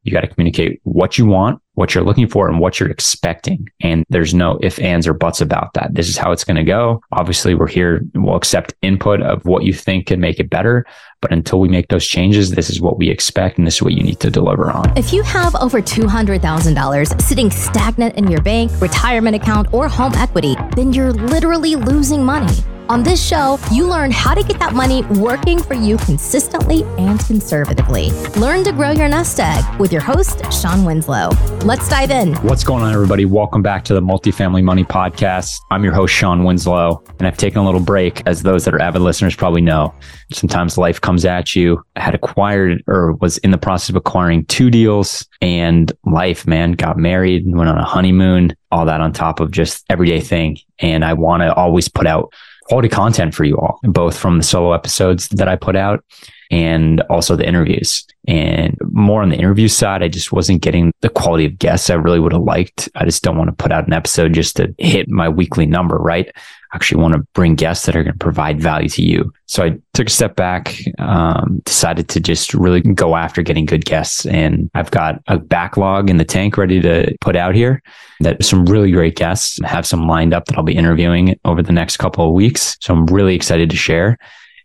You got to communicate what you want, what you're looking for, and what you're expecting. And there's no ifs, ands, or buts about that. This is how it's going to go. Obviously, we're here. We'll accept input of what you think can make it better. But until we make those changes, this is what we expect, and this is what you need to deliver on. If you have over $200,000 sitting stagnant in your bank, retirement account, or home equity, then you're literally losing money. On this show, you learn how to get that money working for you consistently and conservatively. Learn to grow your nest egg with your host, Sean Winslow. Let's dive in. What's going on, everybody? Welcome back to the Multifamily Money Podcast. I'm your host, Sean Winslow, and I've taken a little break. As those that are avid listeners probably know, sometimes life comes at you. I had acquired or was in the process of acquiring 2 deals, and life, man, got married, went on a honeymoon, all that on top of just everyday thing. And I want to always put out quality content for you all, both from the solo episodes that I put out and also the interviews. And more on the interview side, I just wasn't getting the quality of guests I really would have liked. I just don't want to put out an episode just to hit my weekly number, right? I actually want to bring guests that are going to provide value to you. So I took a step back, decided to just really go after getting good guests. And I've got a backlog in the tank ready to put out here. That some really great guests. I have some lined up that I'll be interviewing over the next couple of weeks. So I'm really excited to share.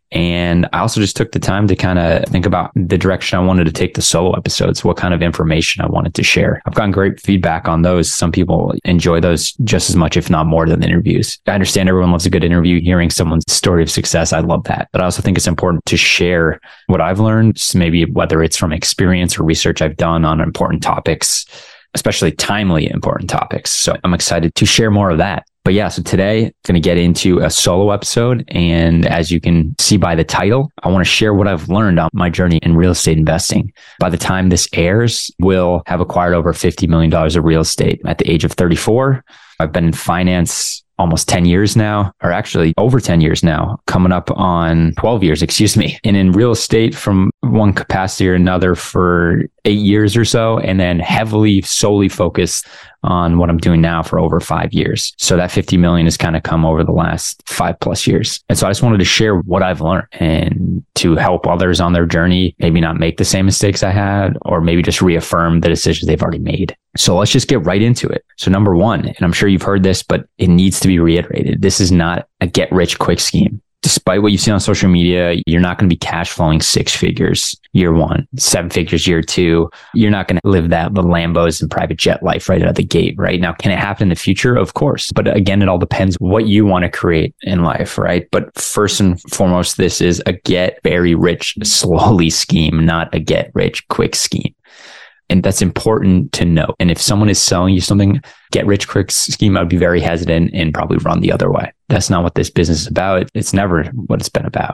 And I also just took the time to kind of think about the direction I wanted to take the solo episodes, what kind of information I wanted to share. I've gotten great feedback on those. Some people enjoy those just as much, if not more, than the interviews. I understand everyone loves a good interview, hearing someone's story of success. I love that. But I also think it's important to share what I've learned, maybe whether it's from experience or research I've done on important topics, especially timely important topics. So I'm excited to share more of that. But yeah, so today I'm going to get into a solo episode. And as you can see by the title, I want to share what I've learned on my journey in real estate investing. By the time this airs, we'll have acquired over $50 million of real estate at the age of 34. I've been in finance almost 10 years now, or actually over 10 years now, coming up on 12 years, excuse me. And in real estate from one capacity or another for 8 years or so, and then heavily solely focused on what I'm doing now for over 5 years. So that 50 million has kind of come over the last 5+ years. And so I just wanted to share what I've learned and to help others on their journey, maybe not make the same mistakes I had, or maybe just reaffirm the decisions they've already made. So let's just get right into it. So number one, and I'm sure you've heard this, but it needs to be reiterated. This is not a get rich quick scheme. Despite what you see on social media, you're not going to be cash flowing 6 figures year 1, 7 figures year 2. You're not going to live the Lambos and private jet life right out of the gate, right? Now, can it happen in the future? Of course. But again, it all depends what you want to create in life, right? But first and foremost, this is a get very rich slowly scheme, not a get rich quick scheme. And that's important to know. And if someone is selling you something, get rich quick scheme, I would be very hesitant and probably run the other way. That's not what this business is about. It's never what it's been about.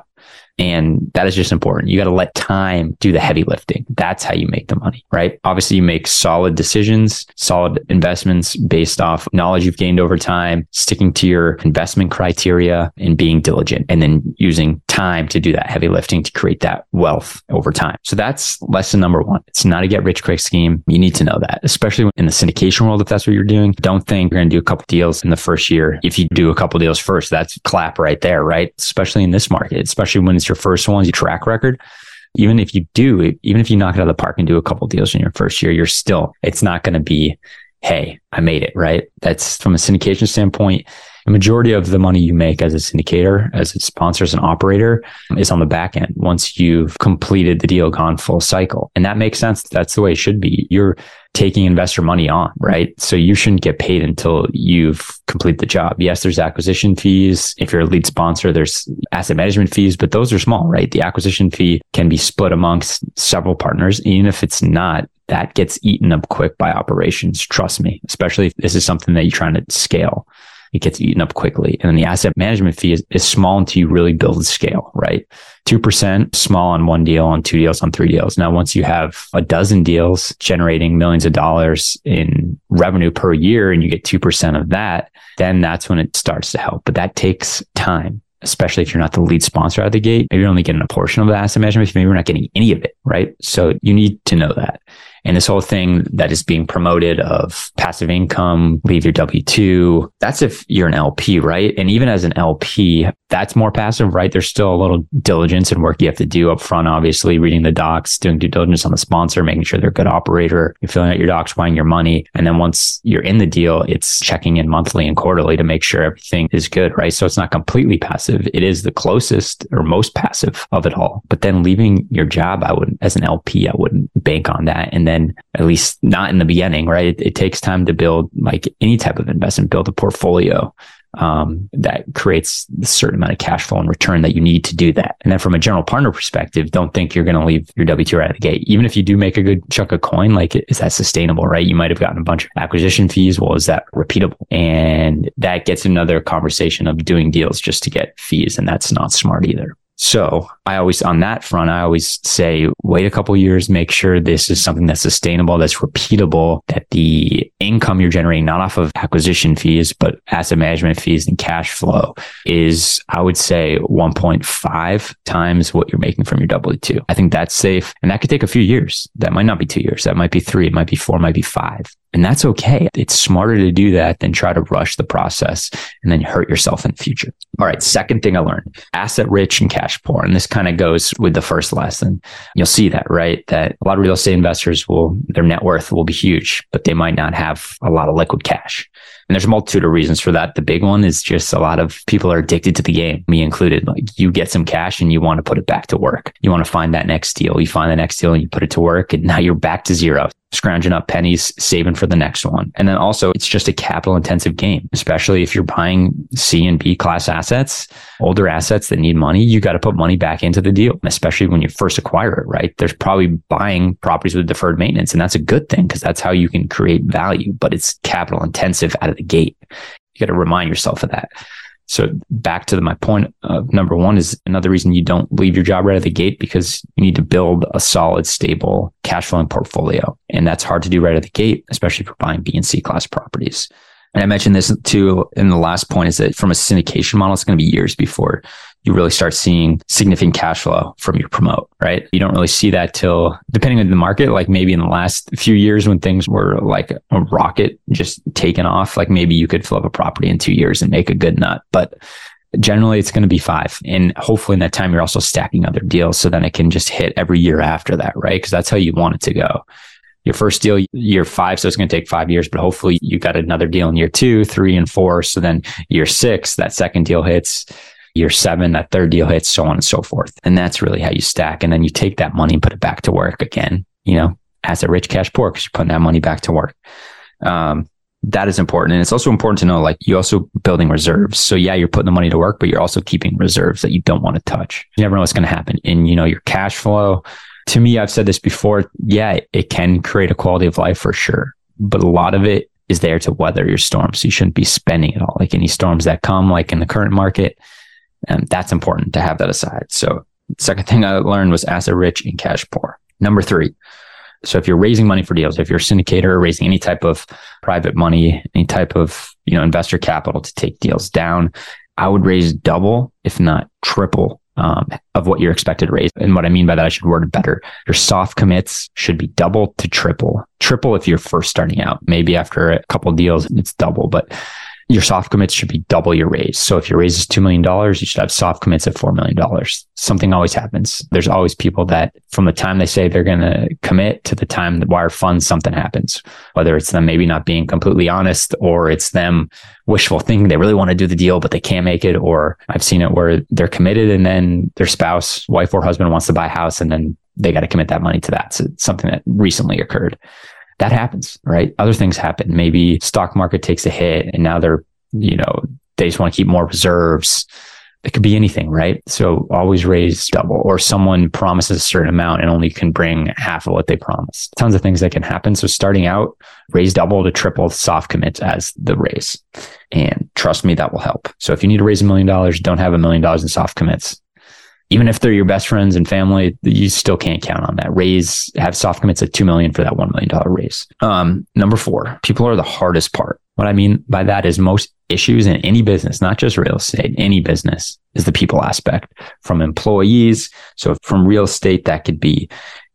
And that is just important. You got to let time do the heavy lifting. That's how you make the money, right? Obviously, you make solid decisions, solid investments based off knowledge you've gained over time, sticking to your investment criteria and being diligent, and then using time to do that heavy lifting to create that wealth over time. So that's lesson number 1. It's not a get rich quick scheme. You need to know that, especially in the syndication world, if that's what you're doing. Don't think you're going to do a couple deals in the first year. If you do a couple deals first, that's clap right there, right? Especially in this market, especially when it's your first ones, your track record. Even if you knock it out of the park and do a couple deals in your first year, it's not going to be, hey, I made it, right? That's from a syndication standpoint. The majority of the money you make as a syndicator, as a sponsor, as an operator is on the back end once you've completed the deal, gone full cycle. And that makes sense. That's the way it should be. You're taking investor money on, right? So you shouldn't get paid until you've completed the job. Yes, there's acquisition fees. If you're a lead sponsor, there's asset management fees, but those are small, right? The acquisition fee can be split amongst several partners. Even if it's not, that gets eaten up quick by operations. Trust me, especially if this is something that you're trying to scale. It gets eaten up quickly. And then the asset management fee is small until you really build the scale, right? 2% small on 1 deal, on 2 deals, on 3 deals. Now, once you have a dozen deals generating millions of dollars in revenue per year and you get 2% of that, then that's when it starts to help. But that takes time, especially if you're not the lead sponsor out of the gate. Maybe you're only getting a portion of the asset management fee. Maybe you're not getting any of it, right? So you need to know that. And this whole thing that is being promoted of passive income, leave your W-2, that's if you're an LP, right? And even as an LP, that's more passive, right? There's still a little diligence and work you have to do up front, obviously, reading the docs, doing due diligence on the sponsor, making sure they're a good operator, you're filling out your docs, wiring your money. And then once you're in the deal, it's checking in monthly and quarterly to make sure everything is good, right? So it's not completely passive. It is the closest or most passive of it all. But then leaving your job, as an LP, I wouldn't bank on that. And then at least not in the beginning, right? It takes time to build, like any type of investment, build a portfolio that creates a certain amount of cash flow and return that you need to do that. And then from a general partner perspective, don't think you're going to leave your W-2 right out of the gate. Even if you do make a good chunk of coin, like, is that sustainable, right? You might have gotten a bunch of acquisition fees. Well, is that repeatable? And that gets another conversation of doing deals just to get fees. And that's not smart either. So on that front, I always say, wait a couple of years, make sure this is something that's sustainable, that's repeatable, that the income you're generating, not off of acquisition fees, but asset management fees and cash flow is, I would say, 1.5 times what you're making from your W-2. I think that's safe. And that could take a few years. That might not be 2 years. That might be 3. It might be 4, it might be 5. And that's okay. It's smarter to do that than try to rush the process and then hurt yourself in the future. All right. Second thing I learned, asset rich and cash poor. And this kind of goes with the first lesson. You'll see that, right? That a lot of real estate investors their net worth will be huge, but they might not have a lot of liquid cash. And there's a multitude of reasons for that. The big one is just a lot of people are addicted to the game, me included. Like, you get some cash and you want to put it back to work. You want to find that next deal. You find the next deal and you put it to work, and now you're back to zero, scrounging up pennies, saving for the next one. And then also, it's just a capital intensive game, especially if you're buying C and B class assets, older assets that need money. You got to put money back into the deal, especially when you first acquire it, right? There's probably buying properties with deferred maintenance, and that's a good thing because that's how you can create value, but it's capital intensive out of the gate. You got to remind yourself of that. So back to my point of number one is another reason you don't leave your job right out of the gate, because you need to build a solid, stable cash flowing portfolio. And that's hard to do right out of the gate, especially if you're buying B and C class properties. And I mentioned this too in the last point, is that from a syndication model, it's going to be years before you really start seeing significant cash flow from your promote, right? You don't really see that till, depending on the market, like maybe in the last few years when things were like a rocket just taken off, like maybe you could flip a property in 2 years and make a good nut. But generally it's going to be 5. And hopefully in that time, you're also stacking other deals so then it can just hit every year after that, right? Because that's how you want it to go. Your first deal, year 5, so it's going to take 5 years, but hopefully you got another deal in year 2, 3, and 4. So then year 6, that second deal hits. Year 7, that third deal hits, so on and so forth. And that's really how you stack. And then you take that money and put it back to work again, asset rich, cash poor, because you're putting that money back to work. That is important. And it's also important to know, like, you also building reserves. So yeah, you're putting the money to work, but you're also keeping reserves that you don't want to touch. You never know what's going to happen. And, your cash flow, to me, I've said this before. Yeah, it can create a quality of life for sure. But a lot of it is there to weather your storms. So you shouldn't be spending it all. Like any storms that come, like in the current market, and that's important to have that aside. So second thing I learned was asset rich and cash poor. Number 3. So if you're raising money for deals, if you're a syndicator or raising any type of private money, any type of, investor capital to take deals down, I would raise double, if not triple, of what you're expected to raise. And what I mean by that, I should word it better. Your soft commits should be double to triple. Triple if you're first starting out. Maybe after a couple of deals, it's double, but your soft commits should be double your raise. So if your raise is $2 million, you should have soft commits at $4 million. Something always happens. There's always people that from the time they say they're going to commit to the time the wire funds, something happens, whether it's them maybe not being completely honest, or it's them wishful thinking they really want to do the deal, but they can't make it. Or I've seen it where they're committed and then their spouse, wife or husband wants to buy a house and then they got to commit that money to that. So it's something that recently occurred. That happens, right? Other things happen. Maybe stock market takes a hit and now they're, they just want to keep more reserves. It could be anything, right? So always raise double, or someone promises a certain amount and only can bring half of what they promised. Tons of things that can happen. So starting out, raise double to triple soft commits as the raise. And trust me, that will help. So if you need to raise $1 million, don't have $1 million in soft commits. Even if they're your best friends and family, you still can't count on that. Have soft commits at $2 million for that $1 million raise. Number 4, people are the hardest part. What I mean by that is most issues in any business, not just real estate, any business, is the people aspect from employees. So from real estate, that could be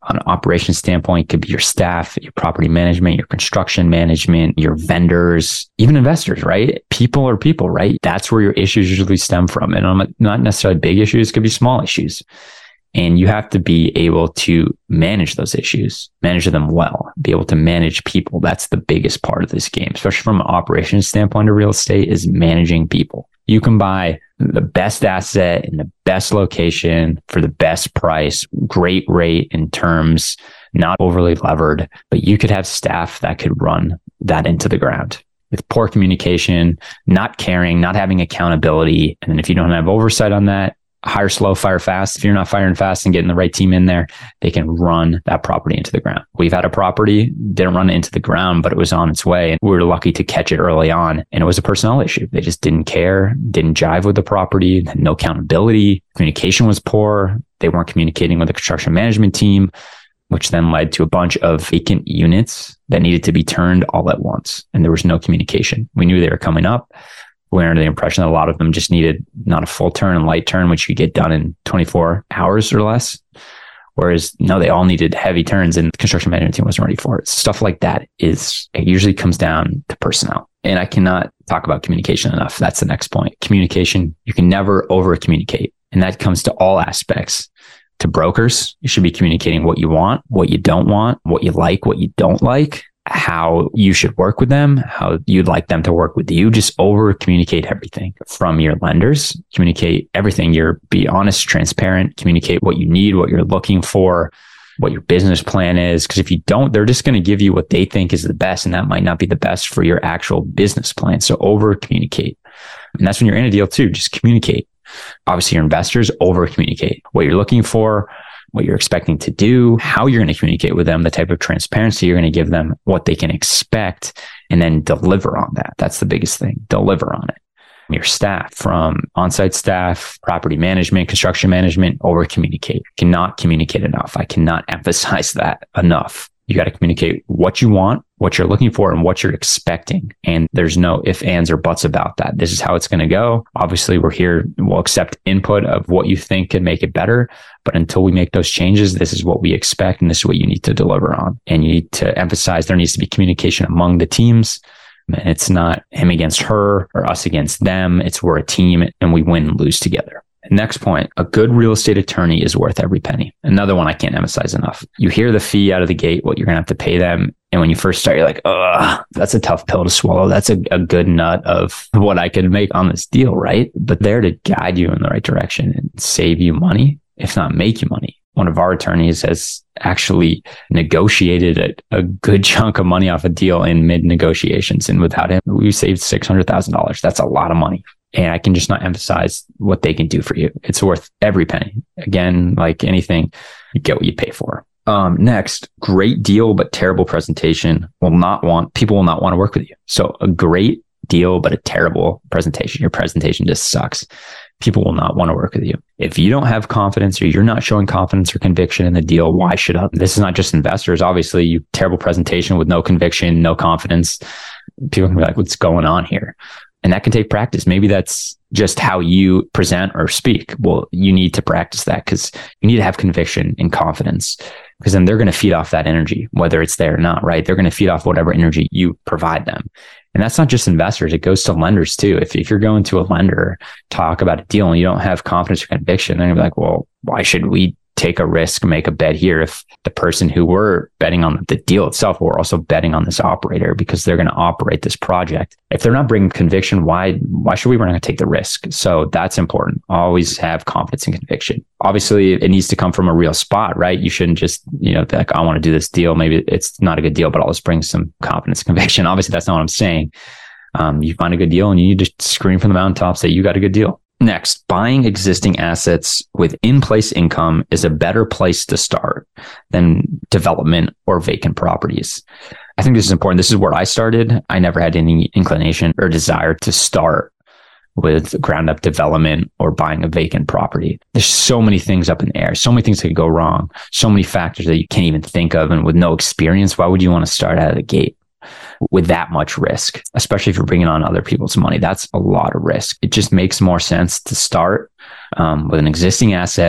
on an operations standpoint, it could be your staff, your property management, your construction management, your vendors, even investors, right? People are people, right? That's where your issues usually stem from. And not necessarily big issues, it could be small issues. And you have to be able to manage those issues, manage them well, be able to manage people. That's the biggest part of this game, especially from an operations standpoint of real estate, is managing people. You can buy the best asset in the best location for the best price, great rate in terms, not overly levered, but you could have staff that could run that into the ground. With poor communication, not caring, not having accountability. And then if you don't have oversight on that, hire slow, fire fast. If you're not firing fast and getting the right team in there, they can run that property into the ground. We've had a property, didn't run it into the ground, but it was on its way. And we were lucky to catch it early on. And it was a personnel issue. They just didn't care, didn't jive with the property, had no accountability. Communication was poor. They weren't communicating with the construction management team, which then led to a bunch of vacant units that needed to be turned all at once. And there was no communication. We knew they were coming up. We were under the impression that a lot of them just needed not a full turn and light turn, which you get done in 24 hours or less. Whereas no, they all needed heavy turns and the construction management team wasn't ready for it. Stuff like that it usually comes down to personnel. And I cannot talk about communication enough. That's the next point. Communication, you can never over communicate. And that comes to all aspects. To brokers, you should be communicating what you want, what you don't want, what you like, what you don't like, how you should work with them, how you'd like them to work with you. Just over communicate everything. From your lenders, communicate everything. Be honest, transparent, communicate what you need, what you're looking for, what your business plan is. Because if you don't, they're just going to give you what they think is the best. And that might not be the best for your actual business plan. So over communicate. And that's when you're in a deal too. Just communicate. Obviously, your investors, over communicate what you're looking for, what you're expecting to do, how you're going to communicate with them, the type of transparency you're going to give them, what they can expect, and then deliver on that. That's the biggest thing. Deliver on it. Your staff, from on-site staff, property management, construction management, over communicate. Cannot communicate enough. I cannot emphasize that enough. You got to communicate what you want, what you're looking for, and what you're expecting. And there's no ifs, ands, or buts about that. This is how it's going to go. Obviously, we're here. We'll accept input of what you think can make it better. But until we make those changes, this is what we expect. And this is what you need to deliver on. And you need to emphasize there needs to be communication among the teams. It's not him against her or us against them. It's we're a team and we win and lose together. Next point, a good real estate attorney is worth every penny. Another one I can't emphasize enough. You hear the fee out of the gate, what you're going to have to pay them. And when you first start, you're like, that's a tough pill to swallow. That's a good nut of what I could make on this deal, right? But they're to guide you in the right direction and save you money, if not make you money. One of our attorneys has actually negotiated a good chunk of money off a deal in mid negotiations. And without him, we saved $600,000. That's a lot of money. And I can just not emphasize what they can do for you. It's worth every penny. Again, like anything, you get what you pay for. Next, great deal, but terrible presentation people will not want to work with you. So a great deal, but a terrible presentation. Your presentation just sucks. People will not want to work with you. If you don't have confidence or you're not showing confidence or conviction in the deal, why should I? This is not just investors. Obviously, you terrible presentation with no conviction, no confidence. People can be like, what's going on here? And that can take practice. Maybe that's just how you present or speak. Well, you need to practice that because you need to have conviction and confidence, because then they're going to feed off that energy, whether it's there or not, right? They're going to feed off whatever energy you provide them. And that's not just investors. It goes to lenders too. If you're going to a lender, talk about a deal and you don't have confidence or conviction, then you're like, well, why should we take a risk, make a bet here if the person who we're betting on the deal itself, we're also betting on this operator because they're going to operate this project. If they're not bringing conviction, why should we? We're not going to take the risk. So that's important. Always have confidence and conviction. Obviously, it needs to come from a real spot, right? You shouldn't just, be like, I want to do this deal. Maybe it's not a good deal, but I'll just bring some confidence and conviction. Obviously, that's not what I'm saying. You find a good deal and you need to scream from the mountaintops that you got a good deal. Next, buying existing assets with in-place income is a better place to start than development or vacant properties. I think this is important. This is where I started. I never had any inclination or desire to start with ground up development or buying a vacant property. There's so many things up in the air, so many things that could go wrong, so many factors that you can't even think of. And with no experience, why would you want to start out of the gate with that much risk, especially if you're bringing on other people's money? That's a lot of risk. It just makes more sense to start with an existing asset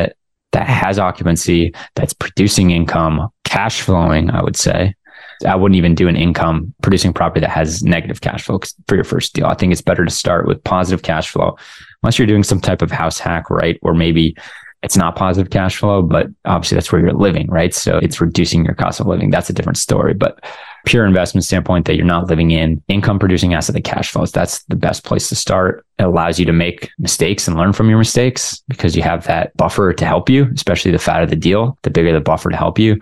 that has occupancy, that's producing income, cash flowing, I would say. I wouldn't even do an income producing property that has negative cash flow for your first deal. I think it's better to start with positive cash flow, unless you're doing some type of house hack, right? Or maybe it's not positive cash flow, but obviously that's where you're living, right? So it's reducing your cost of living. That's a different story. But pure investment standpoint that you're not living in, income producing asset that cash flows, that's the best place to start. It allows you to make mistakes and learn from your mistakes because you have that buffer to help you, especially the fatter the deal, the bigger the buffer to help you.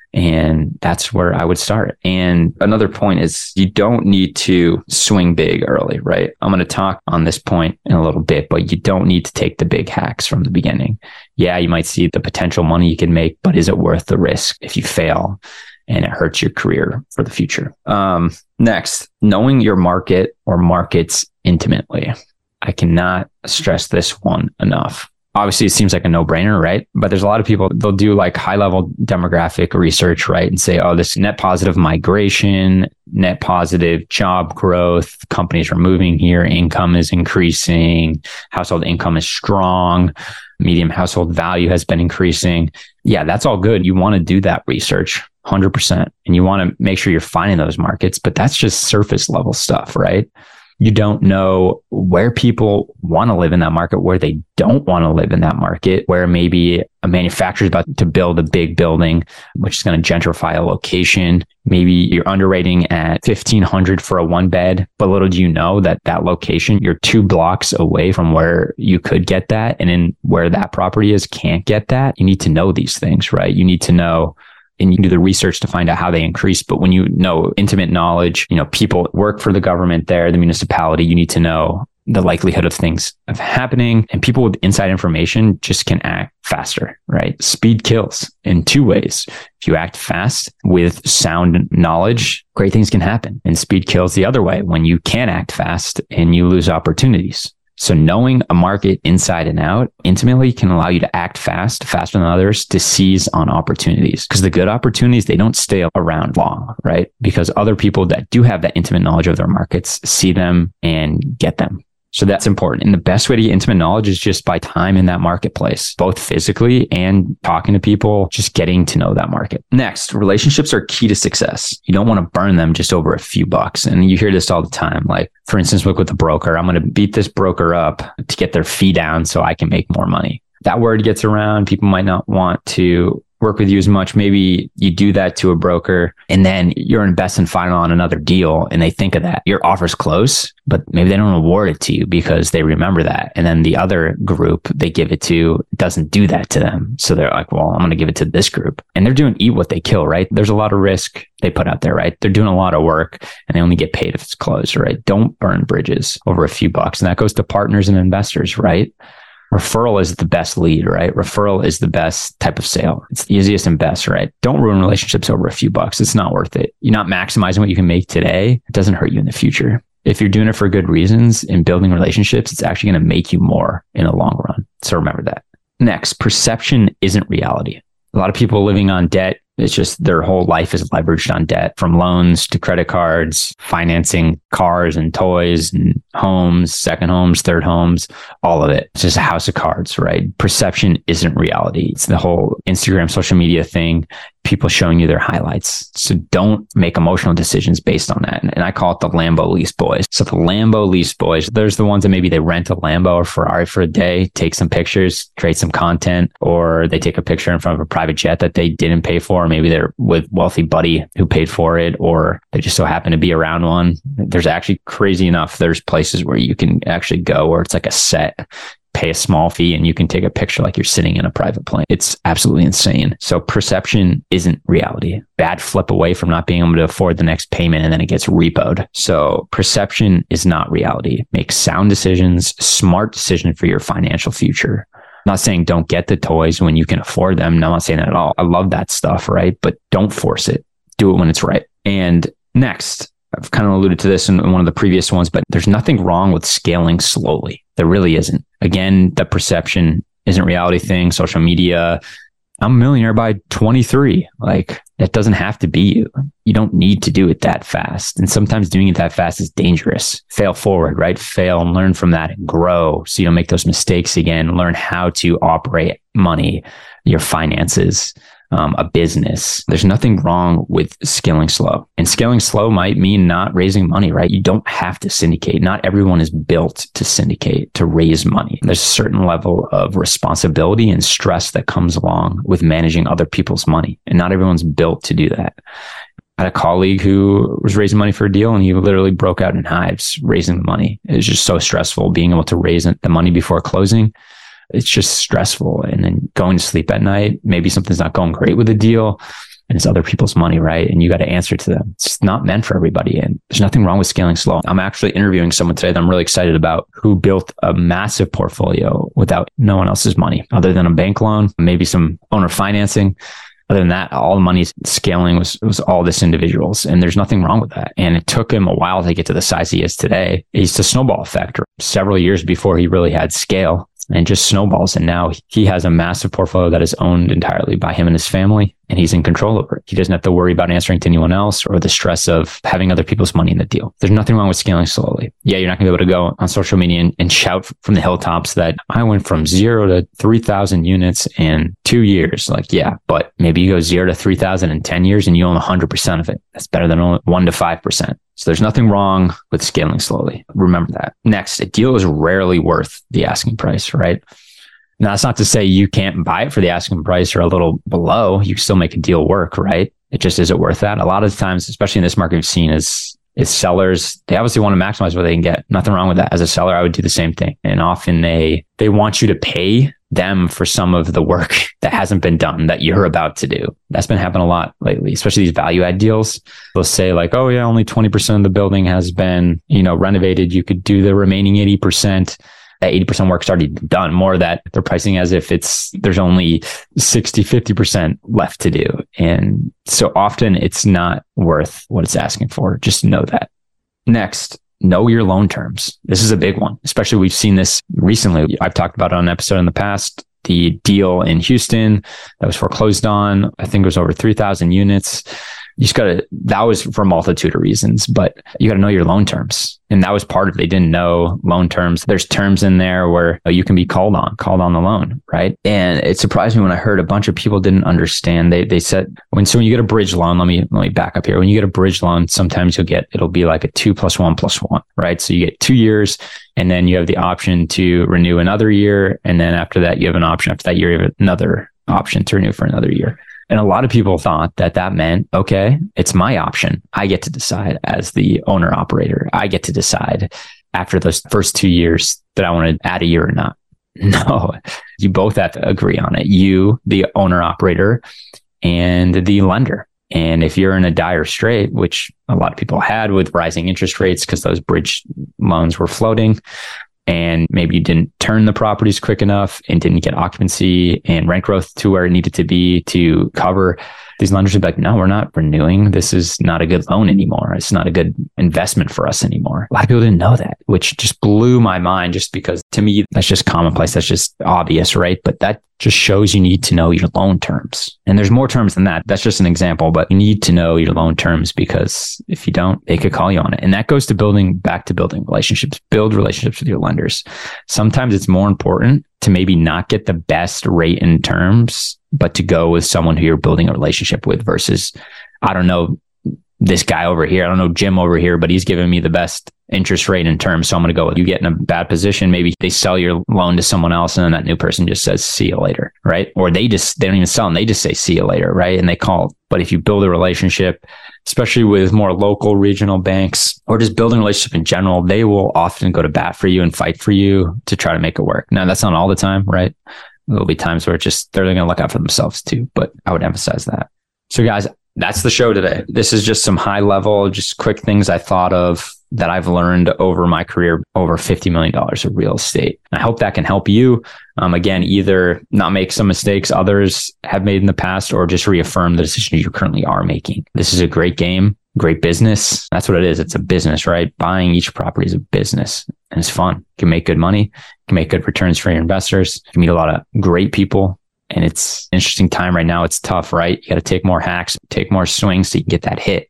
And that's where I would start. And another point is you don't need to swing big early, right? I'm going to talk on this point in a little bit, but you don't need to take the big hacks from the beginning. Yeah, you might see the potential money you can make, but is it worth the risk if you fail and it hurts your career for the future? Next, knowing your market or markets intimately. I cannot stress this one enough. Obviously, it seems like a no-brainer, right? But there's a lot of people, they'll do like high-level demographic research, right? And say, oh, this net positive migration, net positive job growth, companies are moving here, income is increasing, household income is strong, median household value has been increasing. Yeah, that's all good. You want to do that research 100%. And you want to make sure you're finding those markets, but that's just surface level stuff, right? You don't know where people want to live in that market, where they don't want to live in that market, where maybe a manufacturer is about to build a big building, which is going to gentrify a location. Maybe you're underwriting at 1,500 for a one bed, but little do you know that that location, you're 2 blocks away from where you could get that. And in where that property is, can't get that. You need to know these things, right? You need to know. And you can do the research to find out how they increase. But when you know intimate knowledge, people work for the government there, the municipality, you need to know the likelihood of things of happening. And people with inside information just can act faster, right? Speed kills in 2 ways. If you act fast with sound knowledge, great things can happen. And speed kills the other way when you can't act fast and you lose opportunities. So knowing a market inside and out intimately can allow you to act faster than others, to seize on opportunities. Because the good opportunities, they don't stay around long, right? Because other people that do have that intimate knowledge of their markets see them and get them. So that's important. And the best way to get intimate knowledge is just by time in that marketplace, both physically and talking to people, just getting to know that market. Next, relationships are key to success. You don't want to burn them just over a few bucks. And you hear this all the time. Like, for instance, look with the broker, I'm going to beat this broker up to get their fee down so I can make more money. That word gets around. People might not want to work with you as much. Maybe you do that to a broker and then you're in best and final on another deal and they think of that. Your offer's close, but maybe they don't award it to you because they remember that. And then the other group they give it to doesn't do that to them. So they're like, well, I'm going to give it to this group. And they're doing eat what they kill, right? There's a lot of risk they put out there, right? They're doing a lot of work and they only get paid if it's closed, right? Don't burn bridges over a few bucks. And that goes to partners and investors, right? Referral is the best lead, right? Referral is the best type of sale. It's the easiest and best, right? Don't ruin relationships over a few bucks. It's not worth it. You're not maximizing what you can make today. It doesn't hurt you in the future. If you're doing it for good reasons and building relationships, it's actually going to make you more in the long run. So remember that. Next, perception isn't reality. A lot of people living on debt, it's just their whole life is leveraged on debt, from loans to credit cards, financing cars and toys and homes, second homes, third homes, all of it. It's just a house of cards, right? Perception isn't reality. It's the whole Instagram, social media thing, people showing you their highlights. So don't make emotional decisions based on that. And I call it the Lambo lease boys. So the Lambo lease boys, there's the ones that maybe they rent a Lambo or Ferrari for a day, take some pictures, create some content, or they take a picture in front of a private jet that they didn't pay for. Maybe they're with wealthy buddy who paid for it, or they just so happen to be around one. There's actually, crazy enough, there's places where you can actually go where it's like a set, pay a small fee and you can take a picture like you're sitting in a private plane. It's absolutely insane. So perception isn't reality. Bad flip away from not being able to afford the next payment and then it gets repoed. So perception is not reality. Make sound decisions, smart decision for your financial future. I'm not saying don't get the toys when you can afford them. No, I'm not saying that at all. I love that stuff, right? But don't force it. Do it when it's right. And next, I've kind of alluded to this in one of the previous ones, but there's nothing wrong with scaling slowly. There really isn't. Again, the perception isn't reality thing, social media. I'm a millionaire by 23. Like, that doesn't have to be you. You don't need to do it that fast. And sometimes doing it that fast is dangerous. Fail forward, right? Fail and learn from that and grow so you don't make those mistakes again. Learn how to operate money, your finances, a business. There's nothing wrong with scaling slow. And scaling slow might mean not raising money, right? You don't have to syndicate. Not everyone is built to syndicate, to raise money. There's a certain level of responsibility and stress that comes along with managing other people's money. And not everyone's built to do that. I had a colleague who was raising money for a deal and he literally broke out in hives raising the money. It was just so stressful being able to raise the money before closing. It's just stressful. And then going to sleep at night, maybe something's not going great with the deal and it's other people's money, right? And you got to answer to them. It's not meant for everybody. And there's nothing wrong with scaling slow. I'm actually interviewing someone today that I'm really excited about who built a massive portfolio without no one else's money other than a bank loan, maybe some owner financing. Other than that, all the money scaling was all this individuals. And there's nothing wrong with that. And it took him a while to get to the size he is today. It's the snowball effect. Several years before he really had scale and just snowballs. And now he has a massive portfolio that is owned entirely by him and his family. And he's in control over it. He doesn't have to worry about answering to anyone else or the stress of having other people's money in the deal. There's nothing wrong with scaling slowly. Yeah, you're not going to be able to go on social media and shout from the hilltops that I went from 0 to 3,000 units in 2 years. Like, yeah, but maybe you go 0 to 3,000 in 10 years and you own 100% of it. That's better than only 1 to 5%. So there's nothing wrong with scaling slowly. Remember that. Next, a deal is rarely worth the asking price, right? Now, that's not to say you can't buy it for the asking price or a little below. You can still make a deal work, right? It just isn't worth that. A lot of times, especially in this market, we've seen is sellers, they obviously want to maximize what they can get. Nothing wrong with that. As a seller, I would do the same thing. And often they want you to pay them for some of the work that hasn't been done that you're about to do. That's been happening a lot lately, especially these value add deals. They'll say like, oh yeah, only 20% of the building has been, renovated. You could do the remaining 80%. That 80% work's already done. More that they're pricing as if there's only 60, 50% left to do. And so often it's not worth what it's asking for. Just know that. Next, know your loan terms. This is a big one, especially we've seen this recently. I've talked about it on an episode in the past. The deal in Houston that was foreclosed on, I think it was over 3,000 units. You just that was for a multitude of reasons, but you got to know your loan terms. And that was part of it. They didn't know loan terms. There's terms in there where you can be called on the loan, right? And it surprised me when I heard a bunch of people didn't understand. They said, when you get a bridge loan, let me back up here. When you get a bridge loan, sometimes it'll be like a 2 + 1 + 1, right? So you get 2 years and then you have the option to renew another year. And then after that, you have an option. After that year, you have another option to renew for another year. And a lot of people thought that meant, okay, it's my option. I get to decide as the owner operator. I get to decide after those first 2 years that I want to add a year or not. No, you both have to agree on it. You, the owner operator, and the lender. And if you're in a dire strait, which a lot of people had with rising interest rates because those bridge loans were floating, and maybe you didn't turn the properties quick enough and didn't get occupancy and rent growth to where it needed to be to cover, these lenders would be like, no, we're not renewing. This is not a good loan anymore. It's not a good investment for us anymore. A lot of people didn't know that, which just blew my mind just because to me, that's just commonplace. That's just obvious, right? But that just shows you need to know your loan terms. And there's more terms than that. That's just an example, but you need to know your loan terms because if you don't, they could call you on it. And that goes to building relationships, build relationships with your lenders. Sometimes it's more important to maybe not get the best rate and terms, but to go with someone who you're building a relationship with versus, I don't know, this guy over here. I don't know Jim over here, but he's giving me the best interest rate and terms. So I'm going to go with you. Get in a bad position. Maybe they sell your loan to someone else and then that new person just says, see you later. Right. Or they don't even sell them. They just say, see you later. Right. And they call. But if you build a relationship, especially with more local regional banks or just building a relationship in general, they will often go to bat for you and fight for you to try to make it work. Now, that's not all the time, right? There'll be times where they're going to look out for themselves too, but I would emphasize that. So guys, that's the show today. This is just some high level, just quick things I thought of that I've learned over my career, over $50 million of real estate. I hope that can help you. Again, either not make some mistakes others have made in the past or just reaffirm the decisions you currently are making. This is a great game, great business. That's what it is. It's a business, right? Buying each property is a business and it's fun. You can make good money. You can make good returns for your investors. You can meet a lot of great people. And it's an interesting time right now. It's tough, right? You got to take more hacks, take more swings so you can get that hit.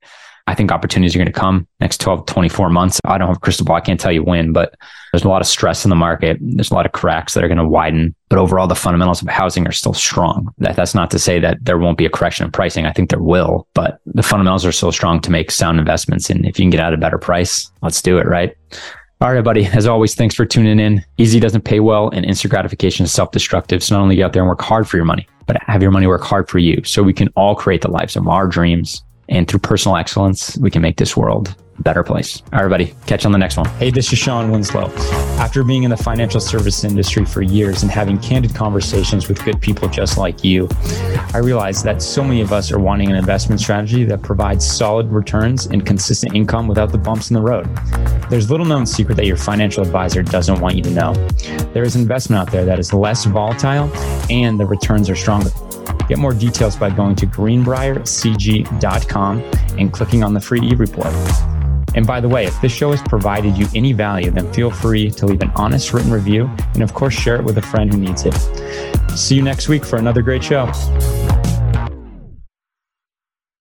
I think opportunities are going to come next 12, 24 months. I don't have a crystal ball. I can't tell you when, but there's a lot of stress in the market. There's a lot of cracks that are going to widen. But overall, the fundamentals of housing are still strong. That's not to say that there won't be a correction in pricing. I think there will, but the fundamentals are still strong to make sound investments. And if you can get at a better price, let's do it, right? All right, buddy. As always, thanks for tuning in. Easy doesn't pay well, and instant gratification is self-destructive. So not only get out there and work hard for your money, but have your money work hard for you so we can all create the lives of our dreams. And through personal excellence, we can make this world a better place. All right, everybody, catch you on the next one. Hey, this is Shawn Winslow. After being in the financial service industry for years and having candid conversations with good people just like you, I realized that so many of us are wanting an investment strategy that provides solid returns and consistent income without the bumps in the road. There's little known secret that your financial advisor doesn't want you to know. There is an investment out there that is less volatile and the returns are stronger. Get more details by going to greenbriercg.com and clicking on the free e-report. And by the way, if this show has provided you any value, then feel free to leave an honest written review and of course, share it with a friend who needs it. See you next week for another great show.